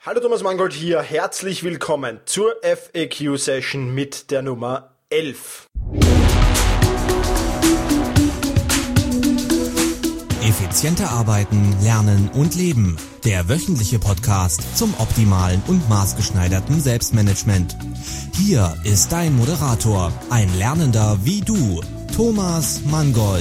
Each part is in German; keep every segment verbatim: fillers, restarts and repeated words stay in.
Hallo Thomas Mangold hier, herzlich willkommen zur F A Q-Session mit der Nummer elf. Effizienter arbeiten, lernen und leben. Der wöchentliche Podcast zum optimalen und maßgeschneiderten Selbstmanagement. Hier ist dein Moderator, ein Lernender wie du, Thomas Mangold.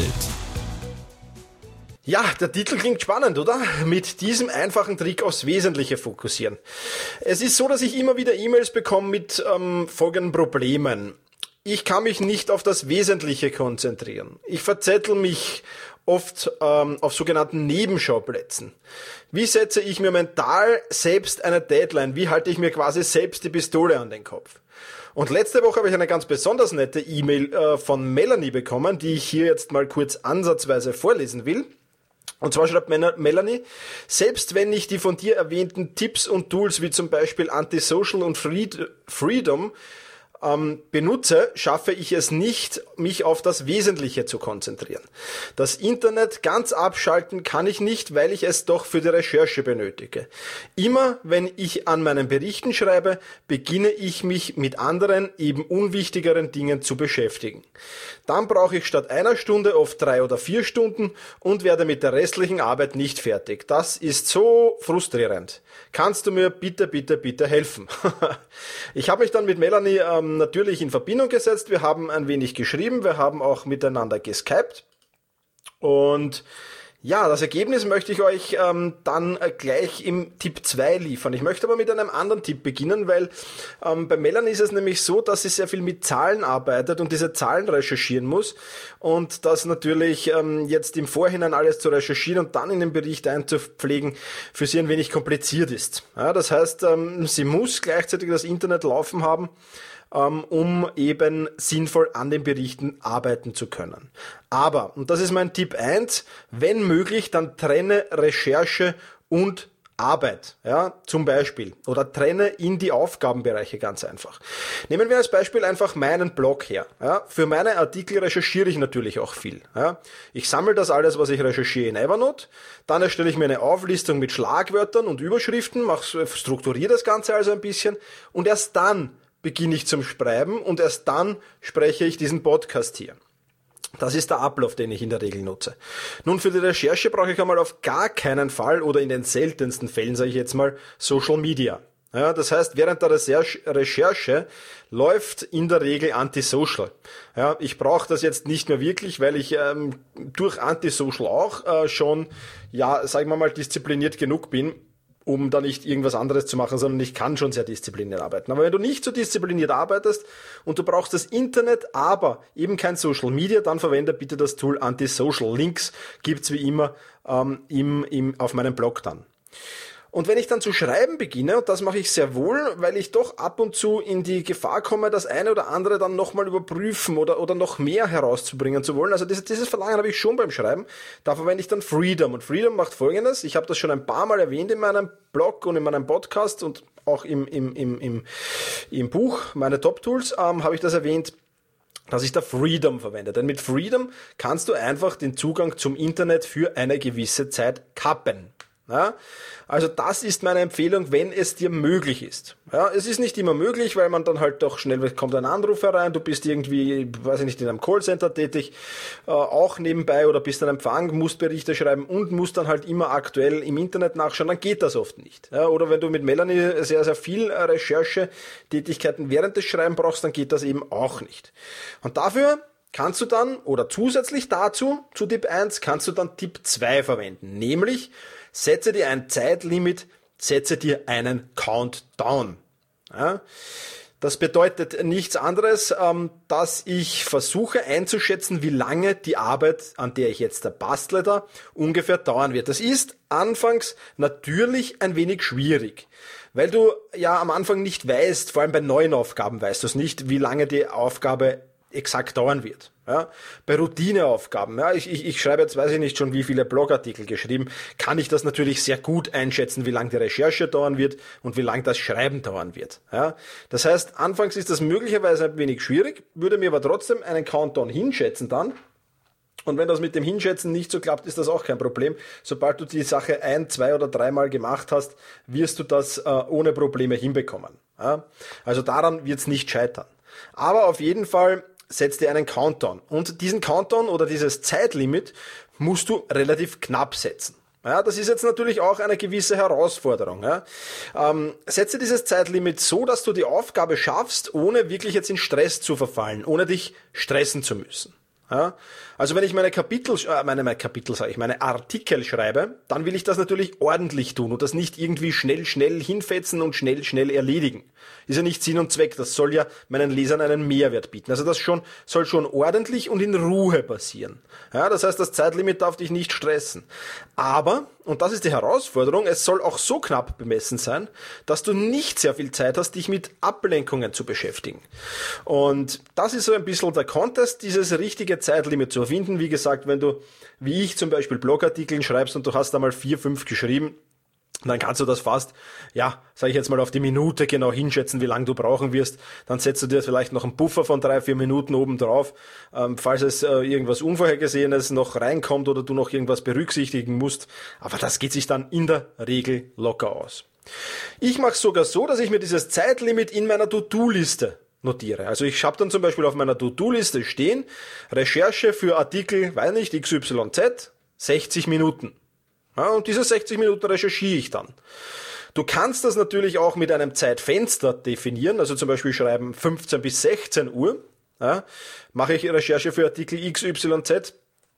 Ja, der Titel klingt spannend, oder? Mit diesem einfachen Trick aufs Wesentliche fokussieren. Es ist so, dass ich immer wieder E-Mails bekomme mit ähm, folgenden Problemen. Ich kann mich nicht auf das Wesentliche konzentrieren. Ich verzettel mich oft ähm, auf sogenannten Nebenschauplätzen. Wie setze ich mir mental selbst eine Deadline? Wie halte ich mir quasi selbst die Pistole an den Kopf? Und letzte Woche habe ich eine ganz besonders nette E-Mail äh, von Melanie bekommen, die ich hier jetzt mal kurz ansatzweise vorlesen will. Und zwar schreibt Melanie, selbst wenn ich die von dir erwähnten Tipps und Tools wie zum Beispiel Antisocial und Freedom ähm, benutze, schaffe ich es nicht, mich auf das Wesentliche zu konzentrieren. Das Internet ganz abschalten kann ich nicht, weil ich es doch für die Recherche benötige. Immer wenn ich an meinen Berichten schreibe, beginne ich mich mit anderen, eben unwichtigeren Dingen zu beschäftigen. Dann brauche ich statt einer Stunde oft drei oder vier Stunden und werde mit der restlichen Arbeit nicht fertig. Das ist so frustrierend. Kannst du mir bitte, bitte, bitte helfen? Ich habe mich dann mit Melanie ähm, natürlich in Verbindung gesetzt. Wir haben ein wenig geschrieben, wir haben auch miteinander geskypt. Und ja, das Ergebnis möchte ich euch ähm, dann äh, gleich im Tipp zwei liefern. Ich möchte aber mit einem anderen Tipp beginnen, weil ähm, bei Melanie ist es nämlich so, dass sie sehr viel mit Zahlen arbeitet und diese Zahlen recherchieren muss und das natürlich ähm, jetzt im Vorhinein alles zu recherchieren und dann in den Bericht einzupflegen für sie ein wenig kompliziert ist. Ja, das heißt, ähm, sie muss gleichzeitig das Internet laufen haben, um eben sinnvoll an den Berichten arbeiten zu können. Aber, und das ist mein Tipp eins, wenn möglich, dann trenne Recherche und Arbeit, ja, zum Beispiel, oder trenne in die Aufgabenbereiche ganz einfach. Nehmen wir als Beispiel einfach meinen Blog her. Ja. Für meine Artikel recherchiere ich natürlich auch viel. Ja. Ich sammle das alles, was ich recherchiere, in Evernote, dann erstelle ich mir eine Auflistung mit Schlagwörtern und Überschriften, mache, strukturiere das Ganze also ein bisschen und erst dann beginne ich zum Schreiben und erst dann spreche ich diesen Podcast hier. Das ist der Ablauf, den ich in der Regel nutze. Nun, für die Recherche brauche ich einmal auf gar keinen Fall oder in den seltensten Fällen, sage ich jetzt mal, Social Media. Ja, das heißt, während der Recherche läuft in der Regel Antisocial. Ja, ich brauche das jetzt nicht mehr wirklich, weil ich ähm, durch Antisocial auch äh, schon, ja, sagen wir mal, diszipliniert genug bin, um da nicht irgendwas anderes zu machen, sondern ich kann schon sehr diszipliniert arbeiten. Aber wenn du nicht so diszipliniert arbeitest und du brauchst das Internet, aber eben kein Social Media, dann verwende bitte das Tool Antisocial. Links gibt's wie immer ähm, im, im, auf meinem Blog dann. Und wenn ich dann zu schreiben beginne, und das mache ich sehr wohl, weil ich doch ab und zu in die Gefahr komme, das eine oder andere dann nochmal überprüfen oder, oder noch mehr herauszubringen zu wollen. Also dieses, dieses Verlangen habe ich schon beim Schreiben. Da verwende ich dann Freedom. Und Freedom macht Folgendes. Ich habe das schon ein paar Mal erwähnt in meinem Blog und in meinem Podcast und auch im, im, im, im, im Buch, meine Top-Tools, ähm, habe ich das erwähnt, dass ich da Freedom verwende. Denn mit Freedom kannst du einfach den Zugang zum Internet für eine gewisse Zeit kappen. Ja, also das ist meine Empfehlung, wenn es dir möglich ist. Ja, es ist nicht immer möglich, weil man dann halt doch schnell kommt ein Anruf herein, du bist irgendwie, weiß ich nicht, in einem Callcenter tätig, äh, auch nebenbei oder bist an einem Empfang, musst Berichte schreiben und musst dann halt immer aktuell im Internet nachschauen, dann geht das oft nicht. Ja, oder wenn du mit Melanie sehr, sehr viel Recherchetätigkeiten während des Schreibens brauchst, dann geht das eben auch nicht. Und dafür kannst du dann, oder zusätzlich dazu, zu Tipp eins, kannst du dann Tipp zwei verwenden, nämlich setze dir ein Zeitlimit, setze dir einen Countdown. Ja, das bedeutet nichts anderes, ähm, dass ich versuche einzuschätzen, wie lange die Arbeit, an der ich jetzt bastle da, ungefähr dauern wird. Das ist anfangs natürlich ein wenig schwierig, weil du ja am Anfang nicht weißt, vor allem bei neuen Aufgaben weißt du es nicht, wie lange die Aufgabe exakt dauern wird. Ja, bei Routineaufgaben, ja, ich, ich, ich schreibe jetzt, weiß ich nicht schon, wie viele Blogartikel geschrieben, kann ich das natürlich sehr gut einschätzen, wie lange die Recherche dauern wird und wie lange das Schreiben dauern wird. Ja, das heißt, anfangs ist das möglicherweise ein wenig schwierig, würde mir aber trotzdem einen Countdown hinschätzen dann Und wenn das mit dem Hinschätzen nicht so klappt, ist das auch kein Problem. Sobald du die Sache ein, zwei oder dreimal gemacht hast, wirst du das äh, ohne Probleme hinbekommen. Ja? Also daran wird es nicht scheitern. Aber auf jeden Fall setz dir einen Countdown. Und diesen Countdown oder dieses Zeitlimit musst du relativ knapp setzen. Ja, das ist jetzt natürlich auch eine gewisse Herausforderung. Ja. Ähm, setze dieses Zeitlimit so, dass du die Aufgabe schaffst, ohne wirklich jetzt in Stress zu verfallen, ohne dich stressen zu müssen. Ja, also wenn ich meine Kapitel, äh, meine, meine Kapitel sage ich, meine Artikel schreibe, dann will ich das natürlich ordentlich tun und das nicht irgendwie schnell, schnell hinfetzen und schnell, schnell erledigen. Ist ja nicht Sinn und Zweck, das soll ja meinen Lesern einen Mehrwert bieten. Also das schon, soll schon ordentlich und in Ruhe passieren. Ja, das heißt, das Zeitlimit darf dich nicht stressen. Aber, und das ist die Herausforderung, es soll auch so knapp bemessen sein, dass du nicht sehr viel Zeit hast, dich mit Ablenkungen zu beschäftigen. Und das ist so ein bisschen der Contest, dieses richtige Zeitlimit zu finden. Wie gesagt, wenn du, wie ich zum Beispiel, Blogartikeln schreibst und du hast einmal vier, fünf geschrieben, dann kannst du das fast, ja, sage ich jetzt mal, auf die Minute genau hinschätzen, wie lange du brauchen wirst. Dann setzt du dir vielleicht noch einen Puffer von drei, vier Minuten oben drauf, ähm, falls es äh, irgendwas Unvorhergesehenes noch reinkommt oder du noch irgendwas berücksichtigen musst. Aber das geht sich dann in der Regel locker aus. Ich mache es sogar so, dass ich mir dieses Zeitlimit in meiner To-Do-Liste notiere. Also ich habe dann zum Beispiel auf meiner To-Do-Liste stehen, Recherche für Artikel, weiß nicht, X Y Z, sechzig Minuten. Ja, und diese sechzig Minuten recherchiere ich dann. Du kannst das natürlich auch mit einem Zeitfenster definieren, also zum Beispiel schreiben fünfzehn bis sechzehn Uhr, ja, mache ich Recherche für Artikel X Y Z.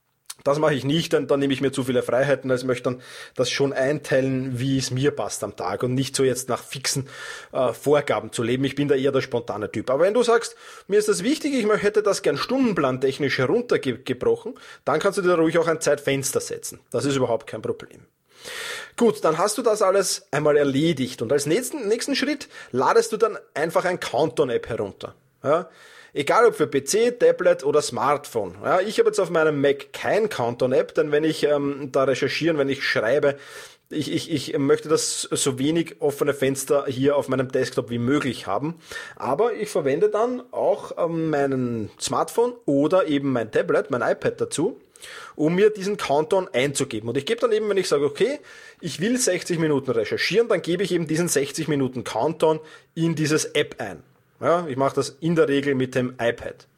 Das mache ich nicht, denn dann nehme ich mir zu viele Freiheiten, also ich möchte dann das schon einteilen, wie es mir passt am Tag und nicht so jetzt nach fixen äh, Vorgaben zu leben. Ich bin da eher der spontane Typ. Aber wenn du sagst, mir ist das wichtig, ich hätte das gern stundenplantechnisch heruntergebrochen, dann kannst du dir ruhig auch ein Zeitfenster setzen. Das ist überhaupt kein Problem. Gut, dann hast du das alles einmal erledigt und als nächsten, nächsten Schritt ladest du dann einfach ein Countdown-App herunter. Ja? Egal ob für P C, Tablet oder Smartphone. Ja, ich habe jetzt auf meinem Mac kein Countdown-App, denn wenn ich ähm, da recherchieren, wenn ich schreibe, ich, ich, ich möchte das so wenig offene Fenster hier auf meinem Desktop wie möglich haben. Aber ich verwende dann auch ähm, meinen Smartphone oder eben mein Tablet, mein iPad dazu, um mir diesen Countdown einzugeben. Und ich gebe dann eben, wenn ich sage, okay, ich will sechzig Minuten recherchieren, dann gebe ich eben diesen sechzig Minuten Countdown in dieses App ein. Ja, ich mache das in der Regel mit dem iPad.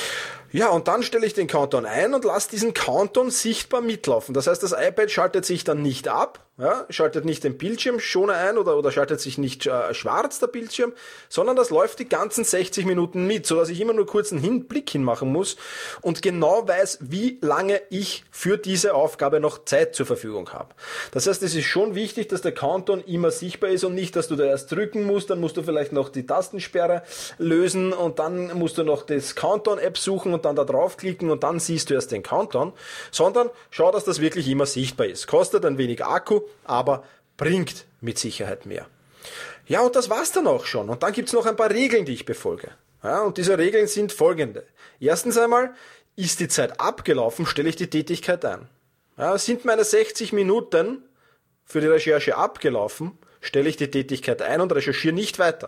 Ja, und dann stelle ich den Countdown ein und lasse diesen Countdown sichtbar mitlaufen. Das heißt, das iPad schaltet sich dann nicht ab, ja, schaltet nicht den Bildschirmschoner ein oder, oder schaltet sich nicht äh, schwarz, der Bildschirm, sondern das läuft die ganzen sechzig Minuten mit, sodass ich immer nur kurz einen Hin- Blick hinmachen muss und genau weiß, wie lange ich für diese Aufgabe noch Zeit zur Verfügung habe. Das heißt, es ist schon wichtig, dass der Countdown immer sichtbar ist und nicht, dass du da erst drücken musst, dann musst du vielleicht noch die Tastensperre lösen und dann musst du noch das Countdown-App suchen und dann da draufklicken und dann siehst du erst den Countdown, sondern schau, dass das wirklich immer sichtbar ist. Kostet ein wenig Akku, aber bringt mit Sicherheit mehr. Ja, und das war's dann auch schon. Und dann gibt's noch ein paar Regeln, die ich befolge. Ja, und diese Regeln sind folgende. Erstens einmal, ist die Zeit abgelaufen, stelle ich die Tätigkeit ein. Ja, sind meine sechzig Minuten für die Recherche abgelaufen, stelle ich die Tätigkeit ein und recherchiere nicht weiter.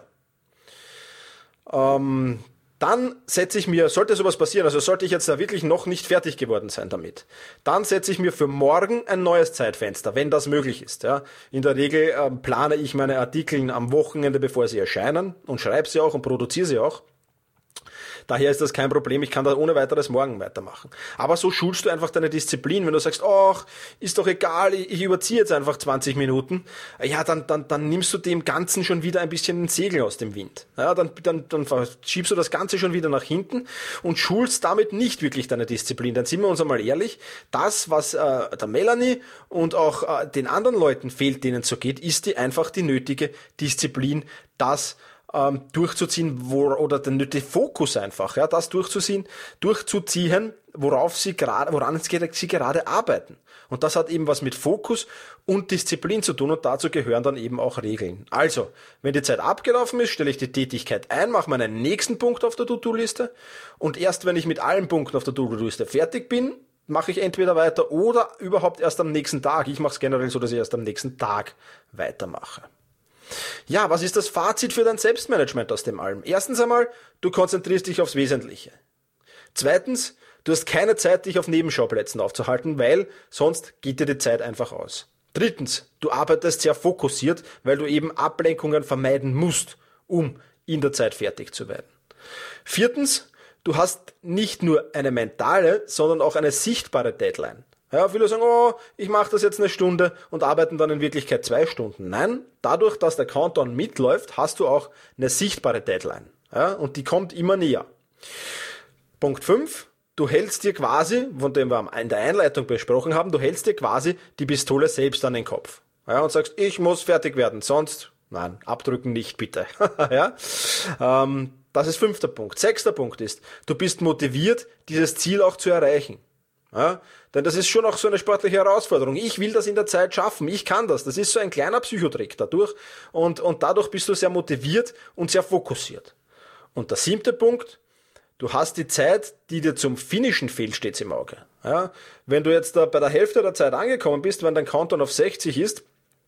Ähm, Dann setze ich mir, sollte sowas passieren, also sollte ich jetzt da wirklich noch nicht fertig geworden sein damit, dann setze ich mir für morgen ein neues Zeitfenster, wenn das möglich ist. Ja. In der Regel äh, plane ich meine Artikel am Wochenende, bevor sie erscheinen und schreibe sie auch und produziere sie auch. Daher ist das kein Problem, ich kann da ohne weiteres morgen weitermachen. Aber so schulst du einfach deine Disziplin. Wenn du sagst, ach, ist doch egal, ich überziehe jetzt einfach zwanzig Minuten, ja, dann, dann, dann nimmst du dem Ganzen schon wieder ein bisschen den Segel aus dem Wind. Ja, dann, dann, dann schiebst du das Ganze schon wieder nach hinten und schulst damit nicht wirklich deine Disziplin. Dann sind wir uns einmal ehrlich, das, was äh, der Melanie und auch äh, den anderen Leuten fehlt, denen es so geht, ist die einfach die nötige Disziplin, das durchzuziehen, wo, oder der nötige Fokus einfach, ja, das durchzuziehen, durchzuziehen, worauf sie gerade, woran sie gerade arbeiten. Und das hat eben was mit Fokus und Disziplin zu tun und dazu gehören dann eben auch Regeln. Also, wenn die Zeit abgelaufen ist, stelle ich die Tätigkeit ein, mache meinen nächsten Punkt auf der To-Do-Liste und erst wenn ich mit allen Punkten auf der To-Do-Liste fertig bin, mache ich entweder weiter oder überhaupt erst am nächsten Tag. Ich mache es generell so, dass ich erst am nächsten Tag weitermache. Ja, was ist das Fazit für dein Selbstmanagement aus dem allem? Erstens einmal, du konzentrierst dich aufs Wesentliche. Zweitens, Du hast keine Zeit, dich auf Nebenschauplätzen aufzuhalten, weil sonst geht dir die Zeit einfach aus. Drittens, du arbeitest sehr fokussiert, weil du eben Ablenkungen vermeiden musst, um in der Zeit fertig zu werden. Viertens, du hast nicht nur eine mentale, sondern auch eine sichtbare Deadline. Ja, viele sagen, oh, ich mache das jetzt eine Stunde und arbeiten dann in Wirklichkeit zwei Stunden. Nein, dadurch, dass der Countdown mitläuft, hast du auch eine sichtbare Deadline. Ja, und die kommt immer näher. Punkt fünf, du hältst dir quasi, von dem wir in der Einleitung besprochen haben, du hältst dir quasi die Pistole selbst an den Kopf. Ja, und sagst, ich muss fertig werden, sonst, nein, abdrücken nicht bitte. ja, ähm, das ist fünfter Punkt. Sechster Punkt ist, du bist motiviert, dieses Ziel auch zu erreichen. Ja, denn das ist schon auch so eine sportliche Herausforderung. Ich will das in der Zeit schaffen. Ich kann das. Das ist so ein kleiner Psychotrick dadurch. Und, und dadurch bist du sehr motiviert und sehr fokussiert. Und der siebte Punkt, du hast die Zeit, die dir zum Finishen fehlt, stets im Auge. Ja, wenn du jetzt da bei der Hälfte der Zeit angekommen bist, wenn dein Countdown auf sechzig ist,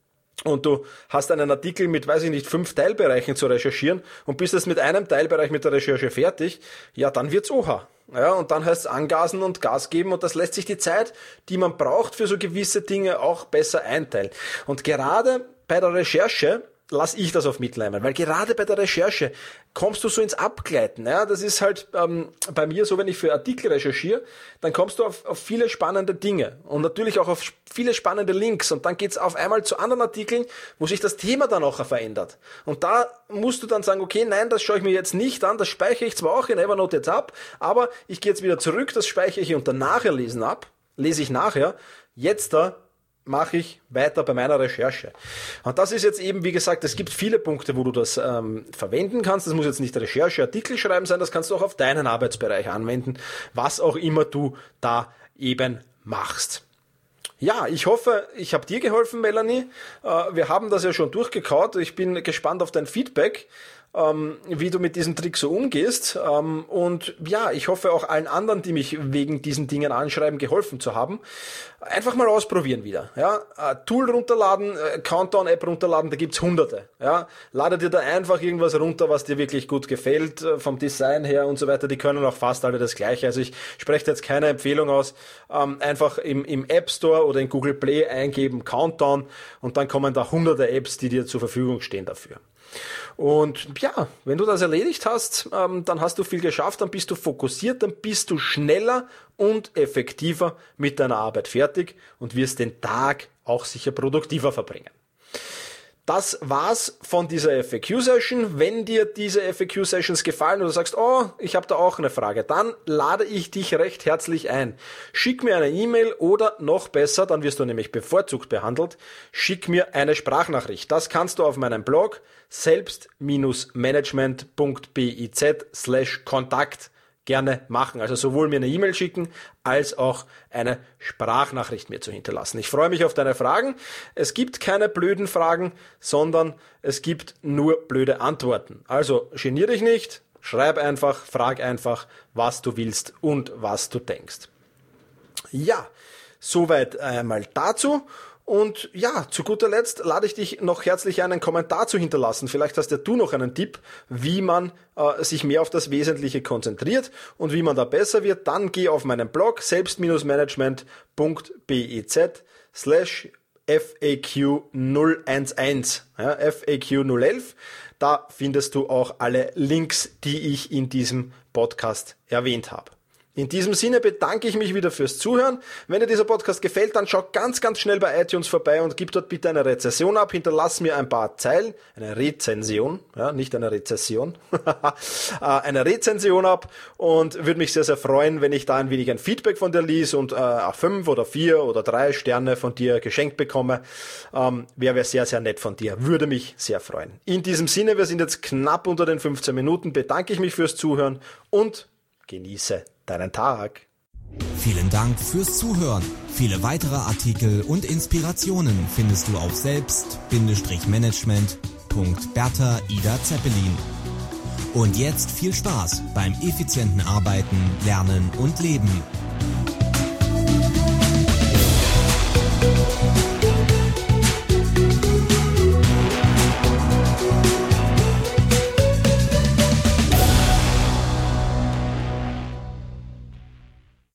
und du hast einen Artikel mit, weiß ich nicht, fünf Teilbereichen zu recherchieren und bist jetzt mit einem Teilbereich mit der Recherche fertig, ja, dann wird's oha. Ja, und dann heißt es angasen und Gas geben und das lässt sich die Zeit, die man braucht für so gewisse Dinge auch besser einteilen. Und gerade bei der Recherche lass ich das auf mitleimen, weil gerade bei der Recherche kommst du so ins Abgleiten. Ja, das ist halt ähm, bei mir so, wenn ich für Artikel recherchiere, dann kommst du auf, auf viele spannende Dinge und natürlich auch auf viele spannende Links und dann geht's auf einmal zu anderen Artikeln, wo sich das Thema dann auch verändert. Und da musst du dann sagen, okay, nein, das schaue ich mir jetzt nicht an, das speichere ich zwar auch in Evernote jetzt ab, aber ich gehe jetzt wieder zurück, das speichere ich unter Nachherlesen ab, lese ich nachher, jetzt da mache ich weiter bei meiner Recherche. Und das ist jetzt eben, wie gesagt, es gibt viele Punkte, wo du das ähm, verwenden kannst. Das muss jetzt nicht Recherche, Artikel schreiben sein, das kannst du auch auf deinen Arbeitsbereich anwenden, was auch immer du da eben machst. Ja, ich hoffe, ich habe dir geholfen, Melanie. Äh, wir haben das ja schon durchgekaut. Ich bin gespannt auf dein Feedback, ähm, wie du mit diesem Trick so umgehst. Ähm, und ja, ich hoffe auch allen anderen, die mich wegen diesen Dingen anschreiben, geholfen zu haben. Einfach mal ausprobieren wieder. Ja, äh, Tool runterladen, äh, Countdown-App runterladen, da gibt's hunderte. Ja, lade dir da einfach irgendwas runter, was dir wirklich gut gefällt, äh, vom Design her und so weiter. Die können auch fast alle das Gleiche. Also ich spreche jetzt keine Empfehlung aus. Ähm, einfach im, im App Store oder in Google Play eingeben, Countdown, und dann kommen da hunderte Apps, die dir zur Verfügung stehen dafür. Und ja, wenn du das erledigt hast, ähm, dann hast du viel geschafft, dann bist du fokussiert, dann bist du schneller und effektiver mit deiner Arbeit fertig und wirst den Tag auch sicher produktiver verbringen. Das war's von dieser F A Q-Session. Wenn dir diese F A Q-Sessions gefallen oder du sagst, oh, ich habe da auch eine Frage, dann lade ich dich recht herzlich ein. Schick mir eine E-Mail oder noch besser, dann wirst du nämlich bevorzugt behandelt, schick mir eine Sprachnachricht. Das kannst du auf meinem Blog selbst-management.biz slash Kontakt gerne machen. Also sowohl mir eine E-Mail schicken, als auch eine Sprachnachricht mir zu hinterlassen. Ich freue mich auf deine Fragen. Es gibt keine blöden Fragen, sondern es gibt nur blöde Antworten. Also genier dich nicht, schreib einfach, frag einfach, was du willst und was du denkst. Ja, soweit einmal dazu. Und ja, zu guter Letzt lade ich dich noch herzlich ein, einen Kommentar zu hinterlassen. Vielleicht hast ja du noch einen Tipp, wie man äh, sich mehr auf das Wesentliche konzentriert und wie man da besser wird. Dann geh auf meinen Blog selbst-management.biz slash F A Q null elf, ja, F A Q null elf. Da findest du auch alle Links, die ich in diesem Podcast erwähnt habe. In diesem Sinne bedanke ich mich wieder fürs Zuhören. Wenn dir dieser Podcast gefällt, dann schau ganz, ganz schnell bei iTunes vorbei und gib dort bitte eine Rezension ab. Hinterlass mir ein paar Zeilen, eine Rezension, ja, nicht eine Rezession, eine Rezension ab und würde mich sehr, sehr freuen, wenn ich da ein wenig ein Feedback von dir lies und äh, fünf oder vier oder drei Sterne von dir geschenkt bekomme. Ähm, wäre wär sehr, sehr nett von dir. Würde mich sehr freuen. In diesem Sinne, wir sind jetzt knapp unter den fünfzehn Minuten, bedanke ich mich fürs Zuhören und genieße deinen Tag. Vielen Dank fürs Zuhören. Viele weitere Artikel und Inspirationen findest du auf selbst-management punkt bertha ida zeppelin. Und jetzt viel Spaß beim effizienten Arbeiten, Lernen und Leben.